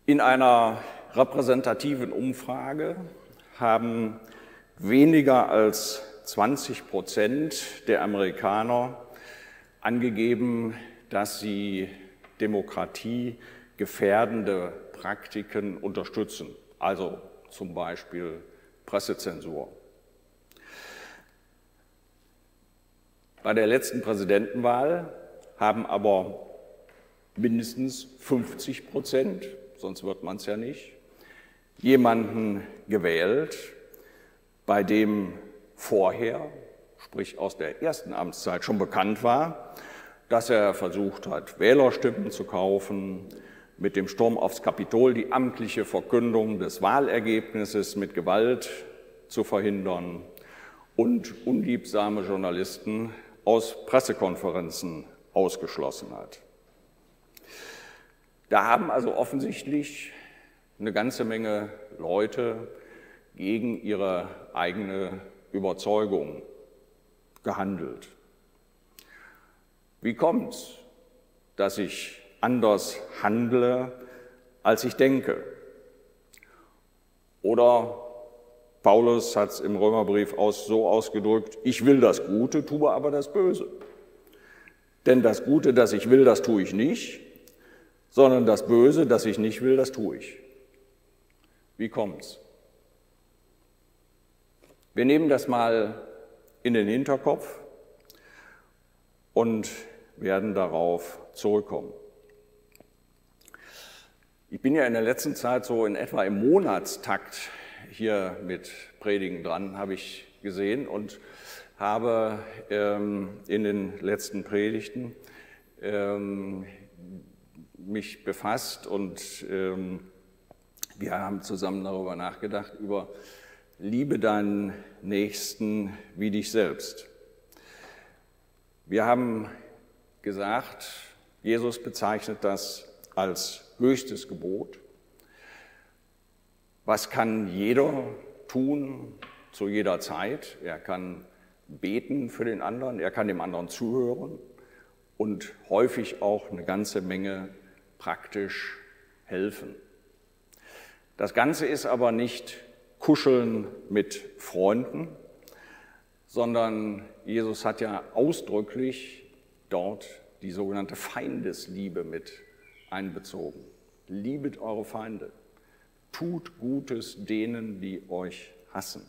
In einer repräsentativen Umfrage haben weniger als 20% der Amerikaner angegeben, dass sie demokratiegefährdende Praktiken unterstützen, also zum Beispiel Pressezensur. Bei der letzten Präsidentenwahl haben aber mindestens 50%, sonst wird man es ja nicht, jemanden gewählt, bei dem vorher, sprich aus der ersten Amtszeit, schon bekannt war, dass er versucht hat, Wählerstimmen zu kaufen, mit dem Sturm aufs Kapitol die amtliche Verkündung des Wahlergebnisses mit Gewalt zu verhindern und unliebsame Journalisten aus Pressekonferenzen ausgeschlossen hat. Da haben also offensichtlich eine ganze Menge Leute gegen ihre eigene Überzeugung gehandelt. Wie kommt es, dass ich anders handle, als ich denke? Oder Paulus hat es im Römerbrief so ausgedrückt: Ich will das Gute, tue aber das Böse. Denn das Gute, das ich will, das tue ich nicht, sondern das Böse, das ich nicht will, das tue ich. Wie kommt's? Wir nehmen das mal in den Hinterkopf und werden darauf zurückkommen. Ich bin ja in der letzten Zeit so in etwa im Monatstakt hier mit Predigen dran, habe ich gesehen, und habe in den letzten Predigten mich befasst und wir haben zusammen darüber nachgedacht, über Liebe deinen Nächsten wie dich selbst. Wir haben gesagt, Jesus bezeichnet das als höchstes Gebot. Was kann jeder tun zu jeder Zeit? Er kann beten für den anderen, er kann dem anderen zuhören und häufig auch eine ganze Menge praktisch helfen. Das Ganze ist aber nicht Kuscheln mit Freunden, sondern Jesus hat ja ausdrücklich dort die sogenannte Feindesliebe mit einbezogen. Liebet eure Feinde, tut Gutes denen, die euch hassen.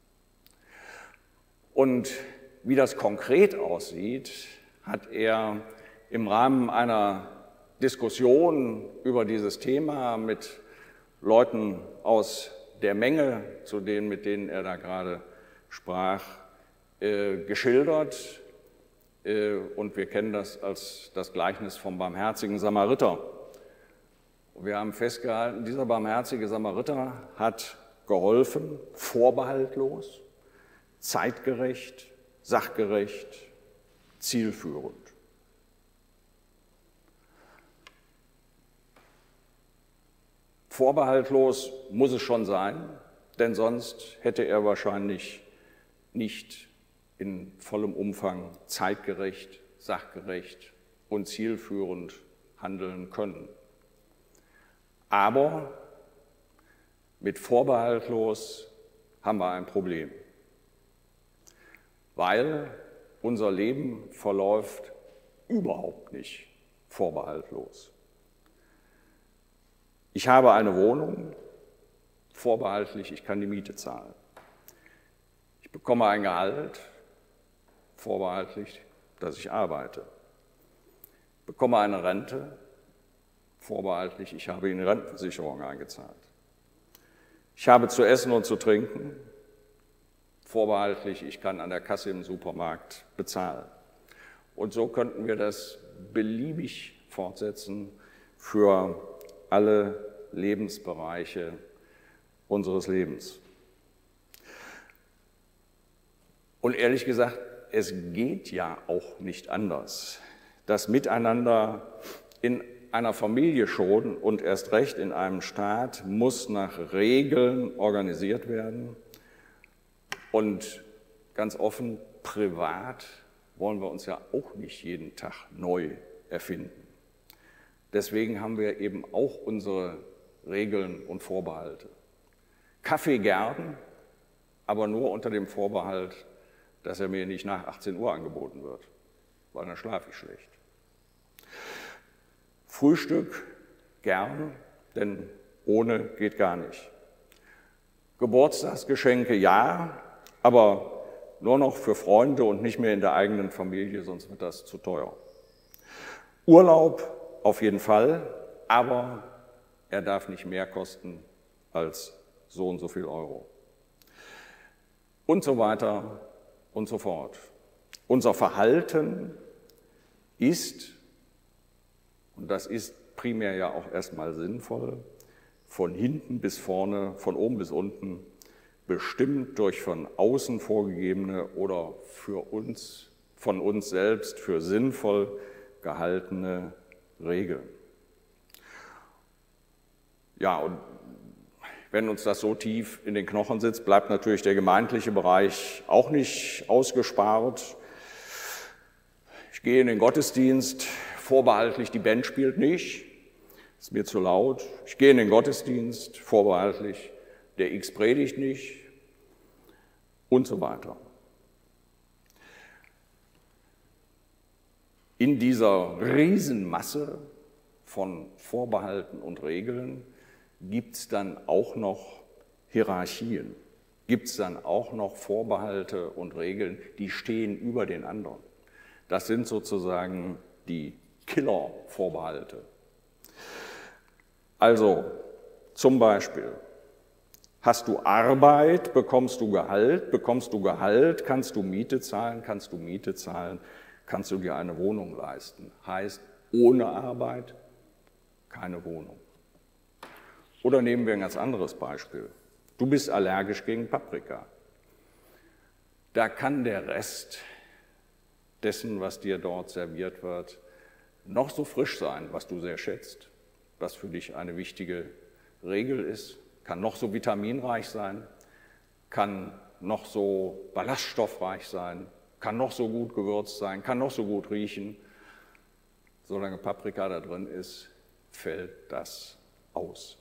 Und wie das konkret aussieht, hat er im Rahmen einer Diskussion über dieses Thema mit Leuten aus der Menge, mit denen er da gerade sprach, geschildert. Und wir kennen das als das Gleichnis vom barmherzigen Samariter. Wir haben festgehalten, dieser barmherzige Samariter hat geholfen, vorbehaltlos, zeitgerecht, sachgerecht, zielführend. Vorbehaltlos muss es schon sein, denn sonst hätte er wahrscheinlich nicht in vollem Umfang zeitgerecht, sachgerecht und zielführend handeln können. Aber mit vorbehaltlos haben wir ein Problem, weil unser Leben verläuft überhaupt nicht vorbehaltlos. Ich habe eine Wohnung, vorbehaltlich, ich kann die Miete zahlen. Ich bekomme ein Gehalt, vorbehaltlich, dass ich arbeite. Ich bekomme eine Rente, vorbehaltlich, ich habe in die Rentenversicherung eingezahlt. Ich habe zu essen und zu trinken, vorbehaltlich, ich kann an der Kasse im Supermarkt bezahlen. Und so könnten wir das beliebig fortsetzen für alle Lebensbereiche unseres Lebens. Und ehrlich gesagt, es geht ja auch nicht anders. Das Miteinander in einer Familie schon und erst recht in einem Staat muss nach Regeln organisiert werden. Und ganz offen, privat wollen wir uns ja auch nicht jeden Tag neu erfinden. Deswegen haben wir eben auch unsere Regeln und Vorbehalte. Kaffee gern, aber nur unter dem Vorbehalt, dass er mir nicht nach 18 Uhr angeboten wird, weil dann schlafe ich schlecht. Frühstück gern, denn ohne geht gar nicht. Geburtstagsgeschenke ja, aber nur noch für Freunde und nicht mehr in der eigenen Familie, sonst wird das zu teuer. Urlaub auf jeden Fall, aber er darf nicht mehr kosten als so und so viel Euro. Und so weiter und so fort. Unser Verhalten ist, und das ist primär ja auch erstmal sinnvoll, von hinten bis vorne, von oben bis unten, bestimmt durch von außen vorgegebene oder von uns selbst für sinnvoll gehaltene Regeln. Ja, und wenn uns das so tief in den Knochen sitzt, bleibt natürlich der gemeindliche Bereich auch nicht ausgespart. Ich gehe in den Gottesdienst, vorbehaltlich, die Band spielt nicht, ist mir zu laut. Ich gehe in den Gottesdienst, vorbehaltlich, der X predigt nicht und so weiter. In dieser Riesenmasse von Vorbehalten und Regeln gibt es dann auch noch Hierarchien, gibt es dann auch noch Vorbehalte und Regeln, die stehen über den anderen. Das sind sozusagen die Killer-Vorbehalte. Also zum Beispiel, hast du Arbeit, bekommst du Gehalt, kannst du Miete zahlen, kannst du dir eine Wohnung leisten. Heißt, ohne Arbeit keine Wohnung. Oder nehmen wir ein ganz anderes Beispiel. Du bist allergisch gegen Paprika. Da kann der Rest dessen, was dir dort serviert wird, noch so frisch sein, was du sehr schätzt, was für dich eine wichtige Regel ist, kann noch so vitaminreich sein, kann noch so ballaststoffreich sein, kann noch so gut gewürzt sein, kann noch so gut riechen. Solange Paprika da drin ist, fällt das aus.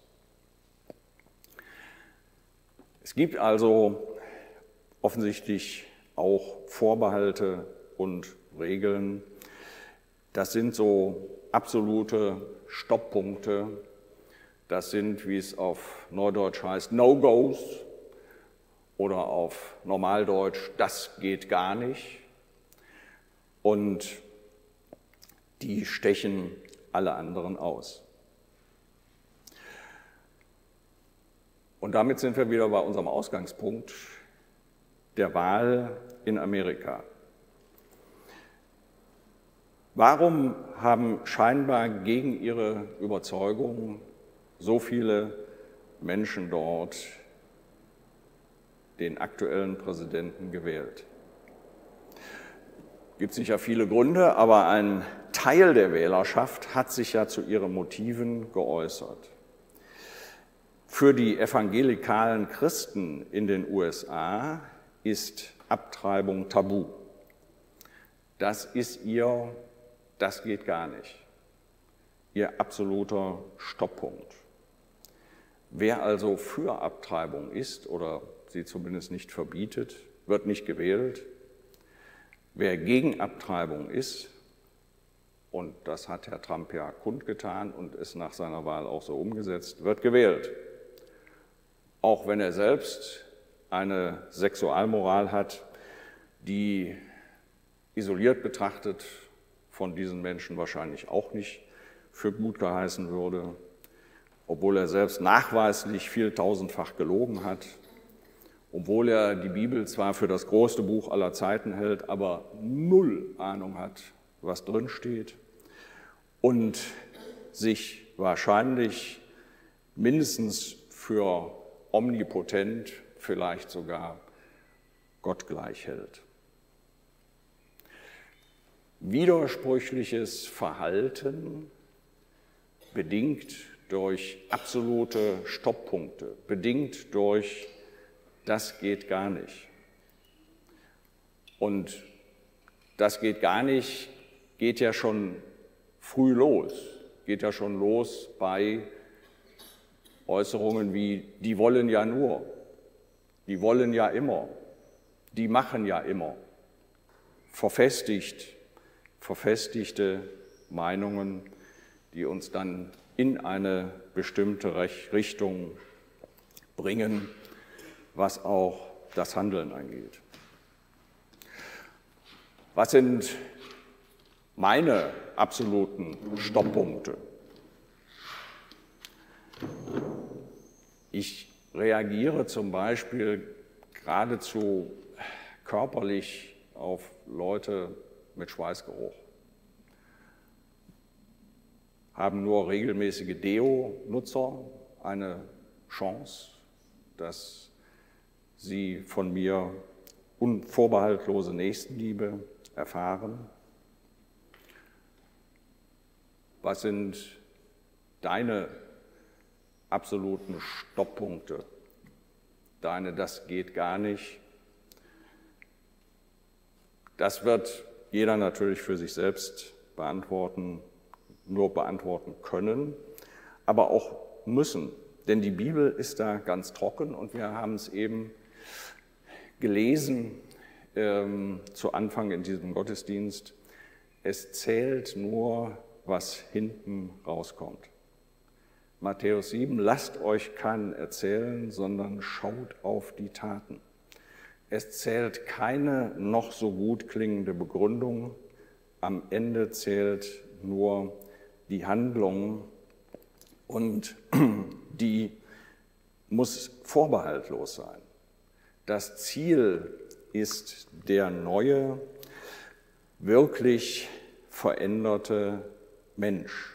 Es gibt also offensichtlich auch Vorbehalte und Regeln. Das sind so absolute Stopppunkte. Das sind, wie es auf Neudeutsch heißt, No-Gos oder auf Normaldeutsch, das geht gar nicht. Und die stechen alle anderen aus. Und damit sind wir wieder bei unserem Ausgangspunkt der Wahl in Amerika. Warum haben scheinbar gegen ihre Überzeugung so viele Menschen dort den aktuellen Präsidenten gewählt? Gibt sicher viele Gründe, aber ein Teil der Wählerschaft hat sich ja zu ihren Motiven geäußert. Für die evangelikalen Christen in den USA ist Abtreibung tabu. Das ist das geht gar nicht, ihr absoluter Stopppunkt. Wer also für Abtreibung ist oder sie zumindest nicht verbietet, wird nicht gewählt. Wer gegen Abtreibung ist, und das hat Herr Trump ja kundgetan und ist nach seiner Wahl auch so umgesetzt, wird gewählt. Auch wenn er selbst eine Sexualmoral hat, die isoliert betrachtet von diesen Menschen wahrscheinlich auch nicht für gut geheißen würde, obwohl er selbst nachweislich vieltausendfach gelogen hat, obwohl er die Bibel zwar für das größte Buch aller Zeiten hält, aber null Ahnung hat, was drin steht und sich wahrscheinlich mindestens für omnipotent, vielleicht sogar gottgleich hält. Widersprüchliches Verhalten, bedingt durch absolute Stopppunkte, bedingt durch das geht gar nicht. Und das geht gar nicht, geht ja schon früh los, geht ja schon los bei Äußerungen wie, die wollen ja nur, die wollen ja immer, die machen ja immer, verfestigte Meinungen, die uns dann in eine bestimmte Richtung bringen, was auch das Handeln angeht. Was sind meine absoluten Stopppunkte? Ich reagiere zum Beispiel geradezu körperlich auf Leute mit Schweißgeruch. Haben nur regelmäßige Deo-Nutzer eine Chance, dass sie von mir unvorbehaltlose Nächstenliebe erfahren? Was sind deine absoluten Stopppunkte? Deine, das geht gar nicht? Das wird jeder natürlich für sich selbst nur beantworten können, aber auch müssen. Denn die Bibel ist da ganz trocken und wir haben es eben gelesen zu Anfang in diesem Gottesdienst. Es zählt nur, was hinten rauskommt. Matthäus 7, lasst euch keinen erzählen, sondern schaut auf die Taten. Es zählt keine noch so gut klingende Begründung, am Ende zählt nur die Handlung und die muss vorbehaltlos sein. Das Ziel ist der neue, wirklich veränderte Mensch.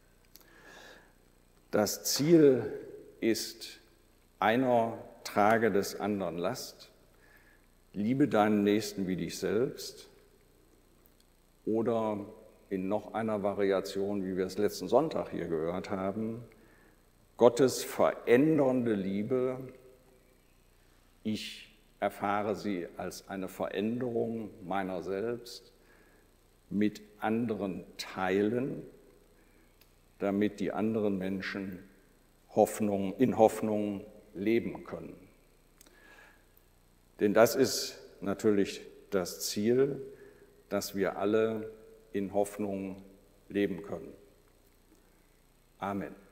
Das Ziel ist einer trage des anderen Last, liebe deinen Nächsten wie dich selbst oder in noch einer Variation, wie wir es letzten Sonntag hier gehört haben, Gottes verändernde Liebe. Ich erfahre sie als eine Veränderung meiner selbst, mit anderen teilen, damit die anderen Menschen in Hoffnung leben können. Denn das ist natürlich das Ziel, dass wir alle in Hoffnung leben können. Amen.